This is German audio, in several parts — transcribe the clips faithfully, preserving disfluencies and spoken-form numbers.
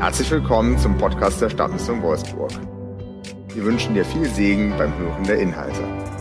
Herzlich willkommen zum Podcast der Stadtmission Wolfsburg. Wir wünschen dir viel Segen beim Hören der Inhalte.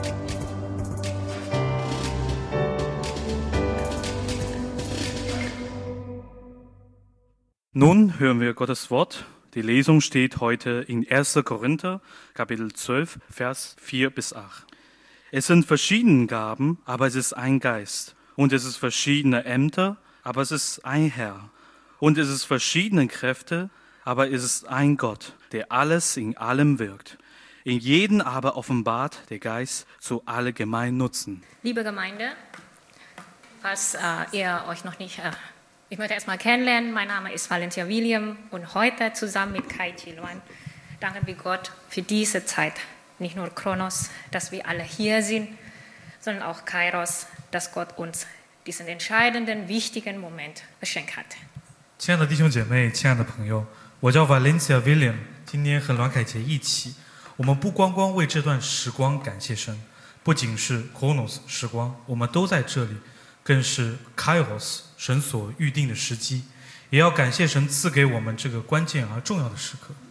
Nun hören wir Gottes Wort. Die Lesung steht heute in erster Korinther, Kapitel zwölf, Vers vier bis acht. Es sind verschiedene Gaben, aber es ist ein Geist. Und es ist verschiedene Ämter, aber es ist ein Herr. Und es ist verschiedene Kräfte, aber es ist ein Gott, der alles in allem wirkt. In jedem aber offenbart der Geist zu allgemeinen Nutzen. Liebe Gemeinde, falls äh, ihr euch noch nicht, äh, ich möchte erstmal kennenlernen, mein Name ist Valentia William und heute zusammen mit Kai Chilwan danken wir Gott für diese Zeit. Nicht nur Kronos, dass wir alle hier sind, sondern auch Kairos, dass Gott uns diesen entscheidenden, wichtigen Moment geschenkt hat. 亲爱的弟兄姐妹，亲爱的朋友，我叫 Valencia William， 今天和栾凯杰一起，我们不光光为这段时光感谢神，不仅是 Kronos 时光，我们都在这里，更是 Kairos 神所预定的时机，也要感谢神赐给我们这个关键而重要的时刻。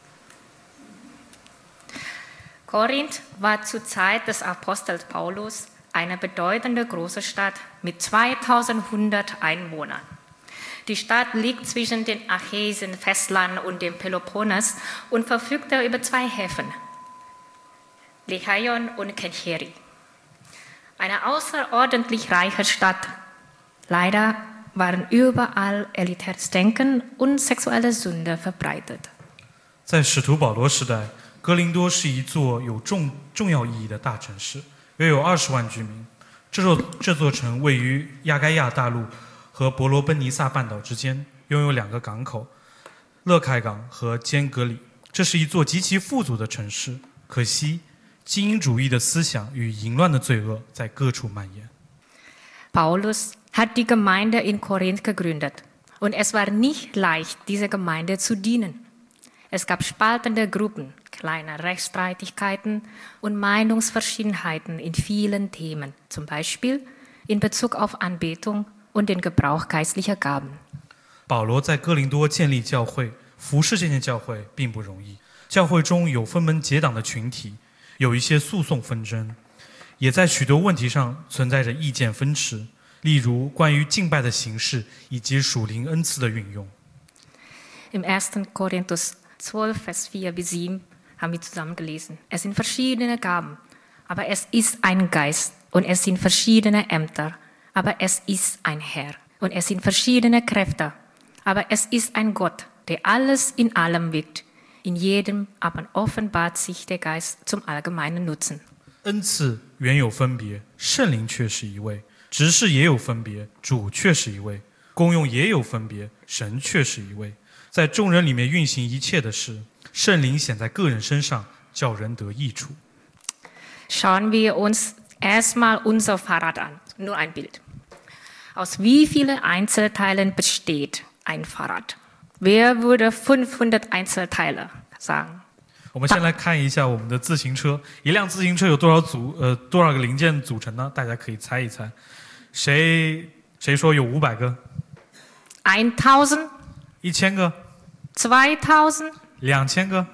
Korinth war zur Zeit des Apostels Paulus eine bedeutende große Stadt mit zweitausendeinhundert Einwohnern. Die Stadt liegt zwischen dem Achäischen Festland und dem Peloponnes und verfügte über zwei Häfen, Lechaion und Kencheri. Eine außerordentlich reiche Stadt. Leider waren überall elitäres Denken und sexuelle Sünde verbreitet. 在使徒保罗时代，哥林多是一座有重重要意义的大城市，约有二十万居民。这座这座城位于亚该亚大陆和伯罗奔尼撒半岛之间，拥有两个港口，勒凯港和坚格里。这是一座极其富足的城市，可惜精英主义的思想与淫乱的罪恶在各处蔓延。 Paulus hat die Gemeinde in Korinth gegründet und es war nicht leicht, dieser Gemeinde zu dienen. Es gab spaltende Gruppen, kleine Rechtsstreitigkeiten und Meinungsverschiedenheiten in vielen Themen, zum Beispiel in Bezug auf Anbetung und den Gebrauch geistlicher Gaben. 保罗在哥林多建立教会，服侍这间教会并不容易。教会中有分门结党的群体，有一些诉讼纷争，也在许多问题上存在着意见分歧，例如关于敬拜的形式以及属灵恩赐的运用。 Im ersten Korinthus zwölf, Vers vier bis sieben haben wir zusammen gelesen. Es sind verschiedene Gaben, aber es ist ein Geist und es sind verschiedene Ämter, aber es ist ein Herr und es sind verschiedene Kräfte, aber es ist ein Gott, der alles in allem wirkt. In jedem aber offenbart sich der Geist zum allgemeinen Nutzen. 恩赐原有分别，圣灵却是一位；执事也有分别，主却是一位；功用也有分别，神却是一位。在众人里面运行一切的事，圣灵显在个人身上，叫人得益处。 Schauen wir uns erstmal unser Fahrrad an. Nur ein Bild. Aus wie vielen Einzelteilen besteht ein Fahrrad? Wer würde fünfhundert Einzelteile sagen? 我们先来看一下我们的自行车，一辆自行车有多少组呃多少个零件组成呢？大家可以猜一猜，谁谁说有五百个？ ein tausend? 一千个？ zwei tausend? 两千个？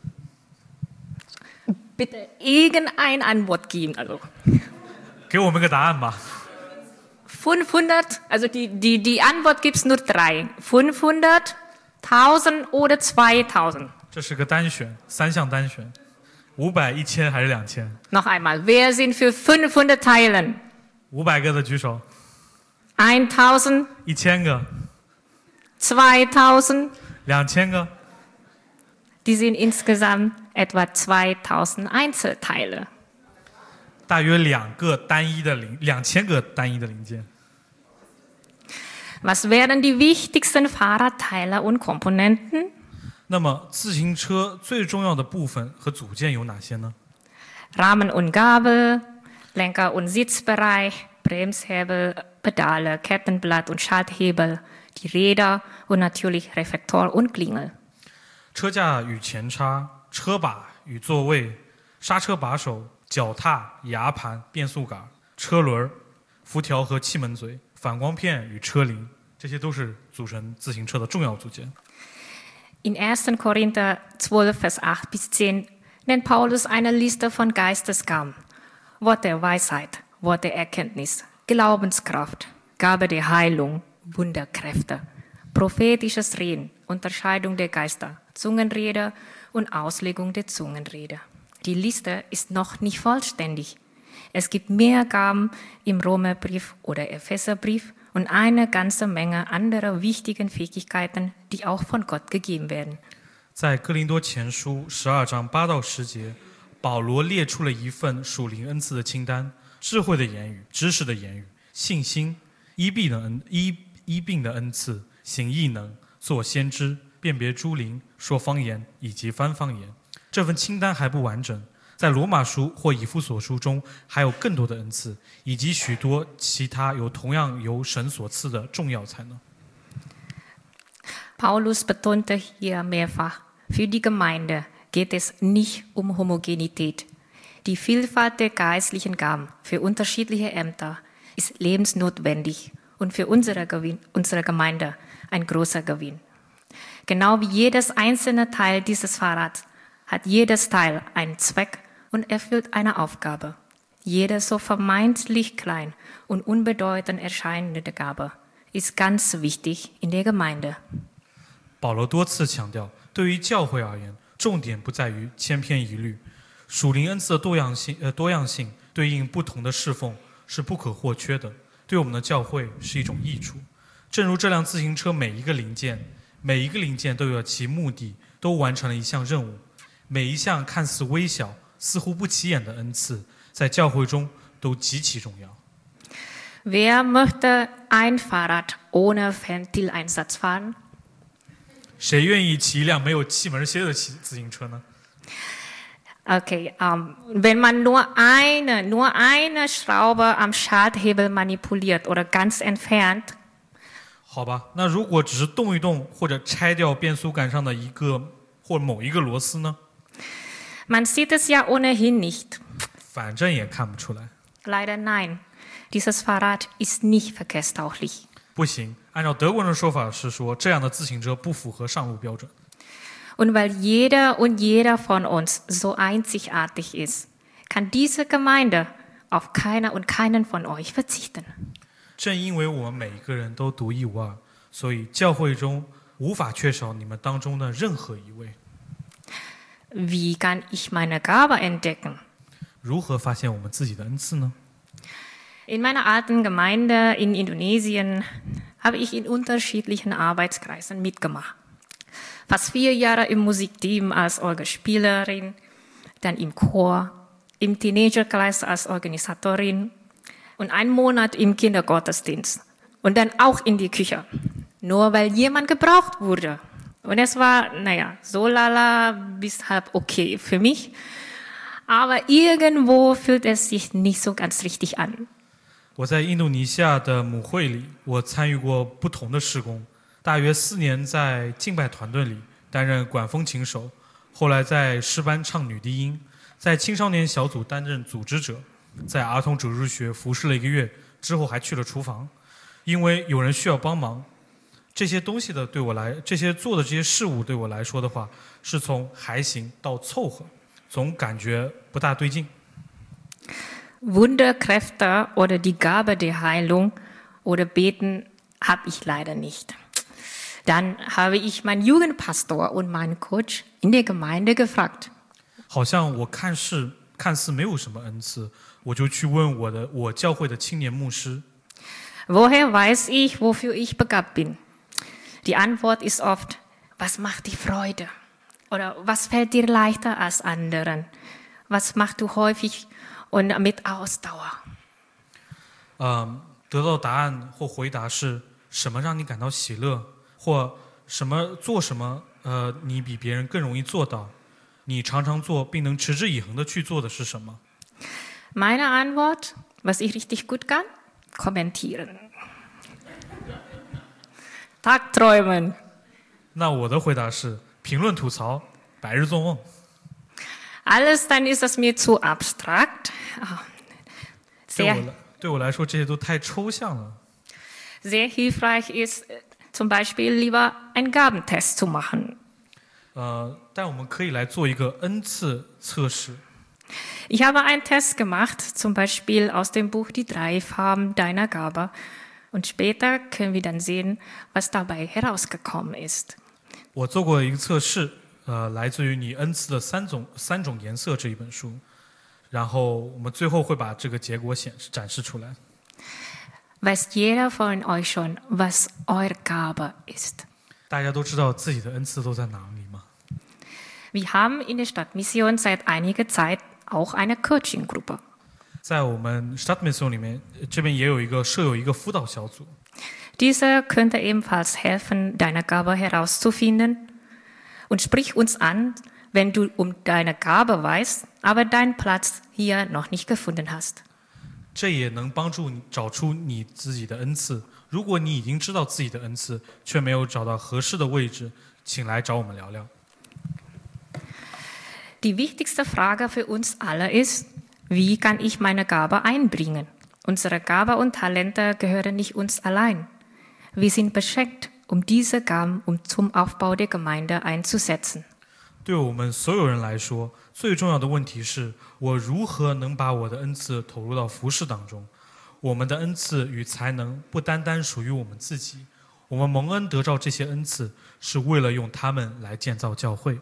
Bitte irgendeine Antwort geben. Also 给我们个答案吧。 fünfhundert, also die, die, die Antwort gibt es nur drei. fünfhundert, tausend oder zweitausend. 这是个单选，三项单选，五百、一千还是两千？ Noch einmal, wer sind für fünfhundert Teilen? 五百个的举手。 tausend, 一千个。 zweitausend. 两千个。 Die sind insgesamt etwa zweitausend Einzelteile. 大约两个单一的零，两千个单一的零件。 Was wären die wichtigsten Fahrradteile und Komponenten? 那么自行车最重要的部分和组件有哪些呢？ Rahmen und Gabel, Lenker und Sitzbereich, Bremshebel, Pedale, Kettenblatt und Schalthebel, die Räder und natürlich Reflektor und Klingel. 车架与前叉、车把与座位、刹车把手、脚踏、牙盘、变速杆、车轮、辐条和气门嘴、反光片与车铃，这些都是组成自行车的重要组件。 In ersten Korinther zwölf, Vers acht bis zehn nennt Paulus eine Liste von Geistesgaben. Wort der Weisheit, Wort der Erkenntnis, Glaubenskraft, Gabe der Heilung, Wunderkräfte, prophetisches Reden, Unterscheidung der Geister, Zungenrede und Auslegung der Zungenrede. Die Liste ist noch nicht vollständig. Es gibt mehr Gaben im Römerbrief oder Epheserbrief und eine ganze Menge anderer wichtigen Fähigkeiten, die auch von Gott gegeben werden. 在哥林多前书十二章八到十节，保罗列出了一份属灵恩赐的清单：智慧的言语、知识的言语、信心、医病的恩医医病的恩赐、行异能、做先知、辨别诸灵、说方言以及翻方言。这份清单还不完整，在罗马书或以弗所书中还有更多的恩赐，以及许多其他有同样由神所赐的重要才能。 Paulus betonte hier mehrfach, für die Gemeinde geht es nicht um Homogenität. Die Vielfalt der geistlichen Gaben für unterschiedliche Ämter ist lebensnotwendig und für unsere, Gewinn, unsere Gemeinde ein großer Gewinn. Genau wie jedes einzelne Teil dieses Fahrrads hat jedes Teil einen Zweck und erfüllt eine Aufgabe. Jede so vermeintlich klein und unbedeutend erscheinende Gabe ist ganz wichtig in der Gemeinde. 保罗多次强调，对于教会而言，重点不在于千篇一律，属灵恩赐的多样性，呃，多样性对应不同的侍奉是不可或缺的，对我们的教会是一种益处。正如这辆自行车每一个零件，每一个零件都有其目的，都完成了一项任务。每一项看似微小、似乎不起眼的恩赐，在教会中都极其重要。 Wer möchte ein Fahrrad ohne Ventileinsatz fahren? 谁愿意骑一辆没有气门蝎的自行车呢？ Okay, ähm, wenn man nur eine, nur eine Schraube am Schalthebel manipuliert oder ganz entfernt, 好吧，那如果只是动一动或者拆掉变速杆上的一个或某一个螺丝呢？ Man sieht es ja ohnehin nicht. 反正也看不出来。 Leider nein. Dieses Fahrrad ist nicht verkehrstauglich. 不行，按照德国人的说法是说，这样的自行车不符合上路标准。 Und weil jeder und jeder von uns so einzigartig ist, kann diese Gemeinde auf keiner und keinen von euch verzichten. 正因为我们每一个人都独一无二，所以教会中无法缺少你们当中的任何一位。 Wie kann ich meine Gabe entdecken? 如何发现我们自己的恩赐呢？ In meiner alten Gemeinde in Indonesien habe ich in unterschiedlichen Arbeitskreisen mitgemacht. Fast vier Jahre im Musikteam als Orgelspielerin, dann im Chor, im Teenagerkreis als Organisatorin und einen Monat im Kindergottesdienst und dann auch in die Küche, nur weil jemand gebraucht wurde. Und es war, naja, so lala bis halb okay für mich, aber irgendwo fühlt es sich nicht so ganz richtig an. 我在印度尼西亚的母会里，我参与过不同的事工，大约四年在敬拜团队里担任管风琴手，后来在诗班唱女低音，在青少年小组担任组织者，在儿童主日学服侍了一个月，之后还去了厨房，因为有人需要帮忙。这些东西的对我来，这些做的这些事物对我来说的话，是从还行到凑合，总感觉不大对劲。 Wunderkräfte oder die Gabe der Heilung oder Beten habe ich leider nicht. Dann habe ich meinen Jugendpastor und meinen Coach in der Gemeinde gefragt. 好像我看似看似没有什么恩赐，我就去问我的我教会的青年牧师。 Woher weiß ich, wofür ich begabt bin? Die Antwort ist oft, was macht dir Freude? Oder was fällt dir leichter als anderen? Was machst du häufig und mit Ausdauer? 嗯，得到答案或回答是什么让你感到喜乐，或什么做什么，呃，你比别人更容易做到，你常常做并能持之以恒的去做的是什么？ Meine Antwort, was ich richtig gut kann? Kommentieren. Tagträumen. 那我的回答是评论吐槽，白日做梦。 Alles dann ist es mir zu abstrakt. 对 Sehr, 我来对我来说，这些都太抽象了。 sehr hilfreich ist zum Beispiel lieber einen Gabentest zu machen. 呃，但我们可以来做一个恩赐测试。 Ich habe einen Test gemacht, zum Beispiel aus dem Buch Die drei Farben deiner Gabe. Und später können wir dann sehen, was dabei herausgekommen ist. 我做过一个测试，呃，来自于你恩赐的三种三种颜色这一本书，然后我们最后会把这个结果显示展示出来。 Weiß jeder von euch schon, was eure Gabe ist? 大家都知道自己的恩赐都在哪里吗？ Wir haben in der Stadtmission seit einiger Zeit auch eine Coaching-Gruppe. 在我们 Stadtmission 里面，这边也有一个设有一个辅导小组。 Diese könnte ebenfalls helfen, deine Gabe herauszufinden. Und sprich uns an, wenn du um deine Gabe weißt, aber deinen Platz hier noch nicht gefunden hast. 这也能帮助你找出你自己的恩赐。如果你已经知道自己的恩赐，却没有找到合适的位置，请来找我们聊聊。 Die wichtigste Frage für uns alle ist, wie kann ich meine Gabe einbringen? Unsere Gabe und Talente gehören nicht uns allein. Wir sind beschenkt, um diese Gaben um zum Aufbau der Gemeinde einzusetzen. 对我们所有人来说，最重要的问题是我如何能把我的恩赐投入到服事当中。我们的恩赐与才能不单单属于我们自己，我们蒙恩得到这些恩赐，是为了用它们来建造教会。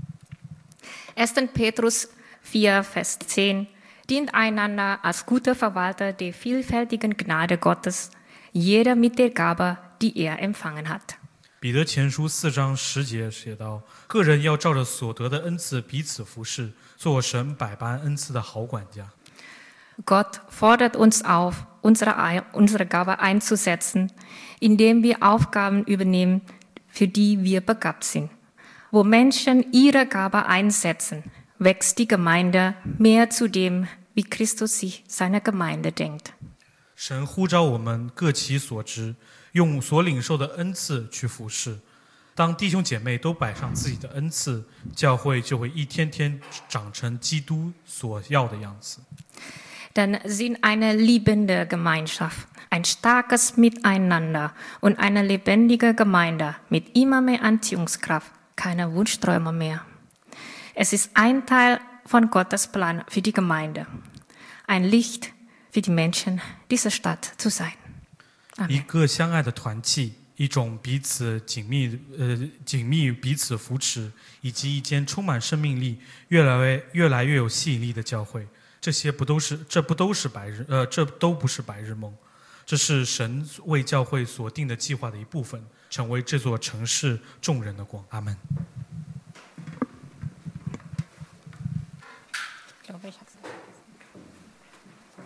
erster Petrus vier, Vers zehn Dient einander als gute Verwalter der vielfältigen Gnade Gottes, jeder mit der Gabe, die er empfangen hat. 彼得前书四章十节写道：个人要照着所得的恩赐彼此服侍，做神百般恩赐的好管家。 Gott fordert uns auf, unsere, unsere Gabe einzusetzen, indem wir Aufgaben übernehmen, für die wir begabt sind. Wo Menschen ihre Gabe einsetzen, wächst die Gemeinde mehr zu dem, wie Christus sich seiner Gemeinde denkt. 神呼召我们各其所职，用所领受的恩赐去服侍。当弟兄姐妹都摆上自己的恩赐，教会就会一天天长成基督所要的样子。 Dann sind eine liebende Gemeinschaft, ein starkes Miteinander und eine lebendige Gemeinde mit immer mehr Anziehungskraft keine Wunschträume mehr. Es ist ein Teil von Gottes Plan für die Gemeinde, ein Licht für die Menschen dieser Stadt zu sein. 一个相爱的团契，一种彼此紧密呃紧密彼此扶持，以及一间充满生命力、越来越越来越有吸引力的教会。这些不都是这不都是白日呃这都不是白日梦，这是神为教会所定的计划的一部分，成为这座城市众人的光。阿门。 Ich glaube, ich hab's nicht vergessen.